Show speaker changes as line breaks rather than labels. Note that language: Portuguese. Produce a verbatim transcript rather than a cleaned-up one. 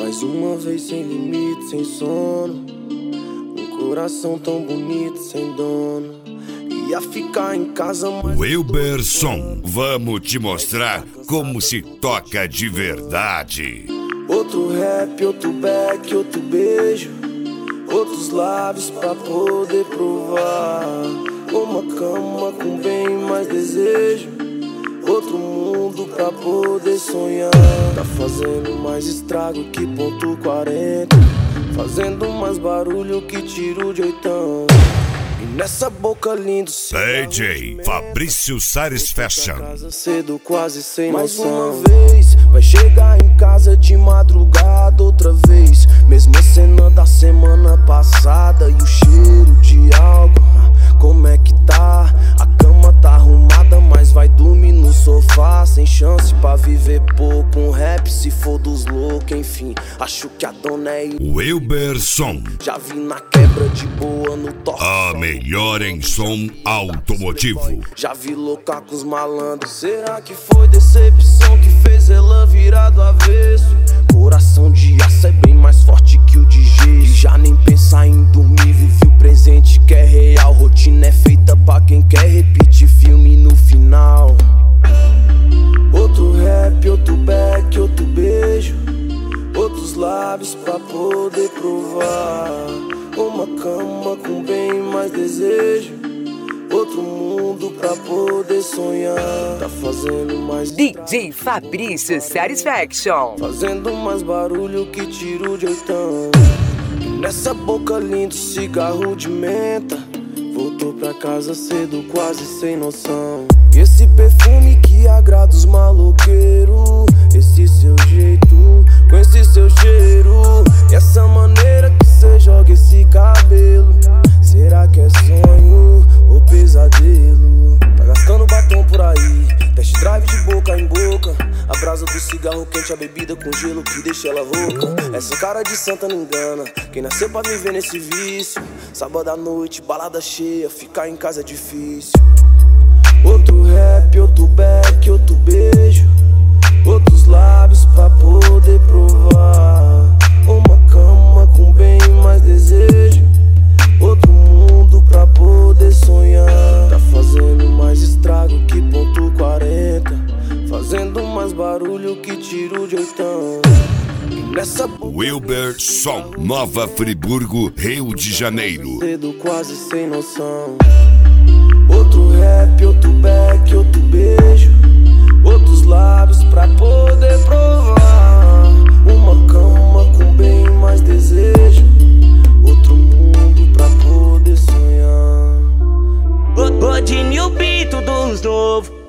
Mais uma vez sem limite, sem sono. Um coração tão bonito, sem dono. Ia ficar em casa, mas...
Wilberson, vamos te mostrar como se toca de verdade.
Outro rap, outro back, outro beijo. Outros lábios pra poder provar. Uma cama com bem mais desejo. Outro mundo pra poder sonhar. Tá fazendo mais estrago que ponto quarenta. Fazendo mais barulho que tiro de oitão. E nessa boca lindo
D J Fabrício Sares Fashion.
Casa cedo, quase sem noção. Mais uma vez, vai chegar em casa de madrugada outra vez. Mesma cena da semana passada. E o cheiro de álcool, como é que tá? A cama tá arrumada, mas vai dormir no sofá. Sem chance pra viver pouco. Um rap se for dos loucos, enfim. Acho que a dona é
Wilberson.
Já vi na quebra de boa no toque.
A melhor em som automotivo.
Já vi louca com os malandros. Será que foi decepção que fez ela virar do avesso? Coração de aço é bem mais forte que o de gesso. E já nem pensar em dormir, vive o presente que é real. Rotina é feita pra quem quer repetir filme no final. Outro rap, outro back, outro beijo. Outros lábios pra poder provar. Uma cama com bem mais desejo. Outro mundo pra poder sonhar. Tá fazendo mais
D J Fabrício Sares Fashion.
Fazendo mais barulho que tiro de oitão. E nessa boca lindo, cigarro de menta. Voltou pra casa cedo, quase sem noção. E esse perfume que agrada os maloqueiros. Esse seu jeito, com esse seu cheiro. E essa maneira que cê joga esse cabelo. Será que é sonho ou pesadelo? Tá gastando batom por aí, test drive de boca em boca. A brasa do cigarro quente, a bebida com gelo que deixa ela rouca. Essa cara de santa não engana, quem nasceu pra viver nesse vício. Sábado à noite, balada cheia, ficar em casa é difícil. Outro rap, outro back, outro beijo. Outros lábios pra poder provar. Uma cama com bem mais desejo. Outro mundo pra poder sonhar. Tá fazendo mais estrago que ponto quarenta. Fazendo mais barulho que tiro de oitão. E nessa
Wilberson, Nova Friburgo, Rio de Janeiro.
Cedo, quase sem noção. Outro rap, outro back, outro beijo. Outros lábios pra poder provar. Uma cama com bem mais desejo. Outro mundo pra poder sonhar.
Godinho, o pito dos novos.